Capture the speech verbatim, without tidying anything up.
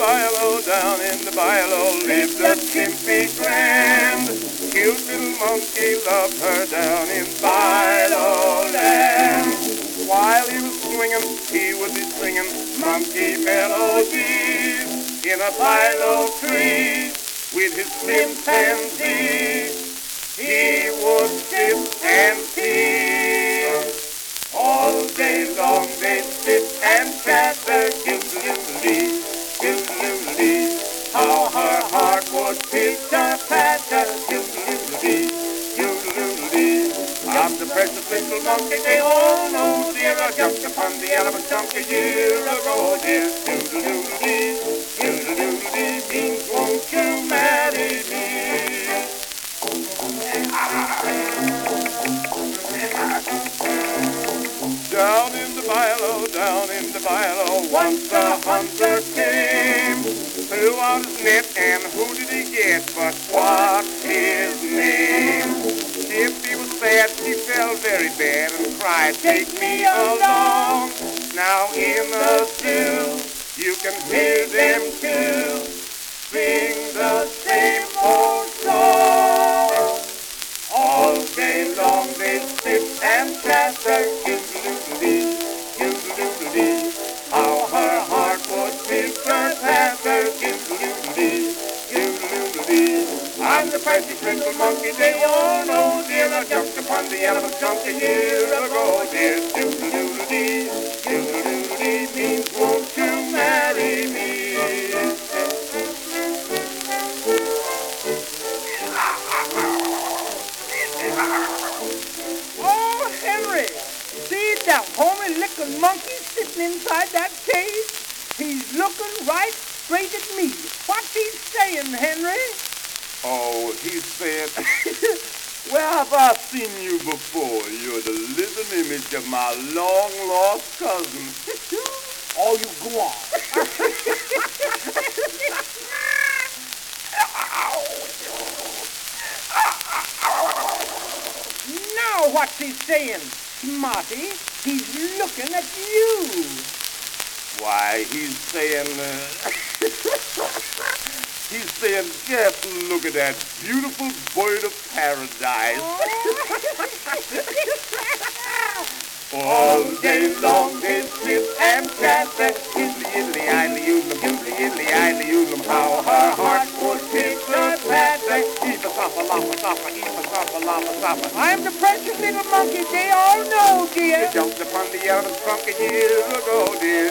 Bilo, down in the Bilo, lived a Chimpy Grand. Cute little monkey loved her down in Bilo land. While he was swinging, he would be singing monkey melodies in a Bilo tree with his chimpanzee. He would sit and see. All day long they'd sit and chatter, doodle-doodle-dee, doodle-doodle-dee. How her heart would pitter-patter, doodle-doodle-dee, doodle-doodle-dee. I'm the precious little monkey, they all know, dear. I jumped upon the elephant trunk a year ago, dear. Doodle-doodle-dee, doodle-doodle-dee means won't you marry me? Down in the Bilo, down in the Bilo, once a hunter came, threw out his net, and who did he get but what's his name? Chimpy was sad, she felt very bad and cried, take me along. Now in the zoo, you can hear them too, sing the same old song. All day long they sit and chatter, doodle-doodle-dee, doodle-doodle-dee. How her heart would pitter-patter, doodle-doodle-dee, doodle-doodle-dee. I'm the precious little monkey, they all know, dear. I jumped upon the elephant trunk a year ago, dear. Doodle-doodle-dee, doodle-doodle-dee means won't you marry me? Oh, Henry, see that homely little monkey sitting inside that cage? He's looking right straight at me. What's he saying, Henry? Oh, he said, where have I seen you before? You're the living image of my long-lost cousin. Oh, you go on. Now what's he saying, Smarty? He's looking at you. Why, he's saying, uh, he's saying, just look at that beautiful bird of paradise. All day long they sit and chatter, yiddly-yiddly-idly-oodlum, yiddly-yiddly-idly-oodlum. How her heart would pitter-patter, eep-a-soppa-loppa-soppa, eep-a-soppa-loppa-soppa. I'm the precious little monkey, they all know, dear. You jumped upon the elephant's trunk a year ago, dear.